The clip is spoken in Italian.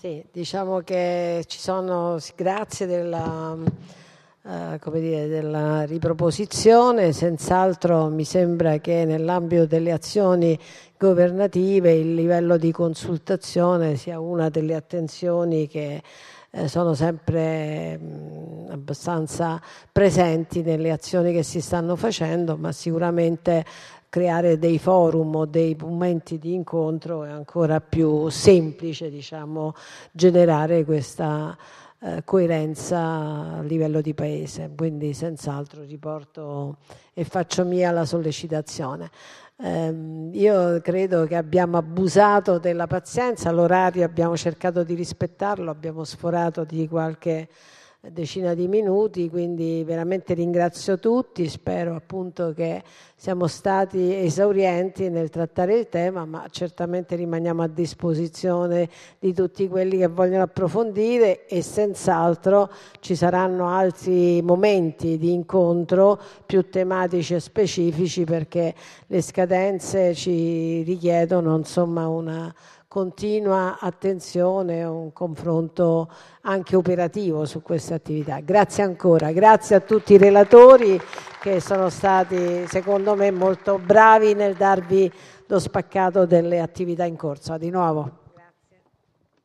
Sì, diciamo che ci sono, grazie come dire, della riproposizione, senz'altro mi sembra che nell'ambito delle azioni governative il livello di consultazione sia una delle attenzioni che sono sempre abbastanza presenti nelle azioni che si stanno facendo, ma sicuramente creare dei forum o dei momenti di incontro è ancora più semplice, diciamo, generare questa coerenza a livello di paese. Quindi senz'altro riporto e faccio mia la sollecitazione. Io credo che abbiamo abusato della pazienza, l'orario abbiamo cercato di rispettarlo, abbiamo sforato di qualche decina di minuti, quindi veramente ringrazio tutti, spero appunto che siamo stati esaurienti nel trattare il tema, ma certamente rimaniamo a disposizione di tutti quelli che vogliono approfondire e senz'altro ci saranno altri momenti di incontro più tematici e specifici, perché le scadenze ci richiedono insomma una continua attenzione, un confronto anche operativo su queste attività. Grazie ancora, grazie a tutti i relatori che sono stati secondo me molto bravi nel darvi lo spaccato delle attività in corso. Di nuovo.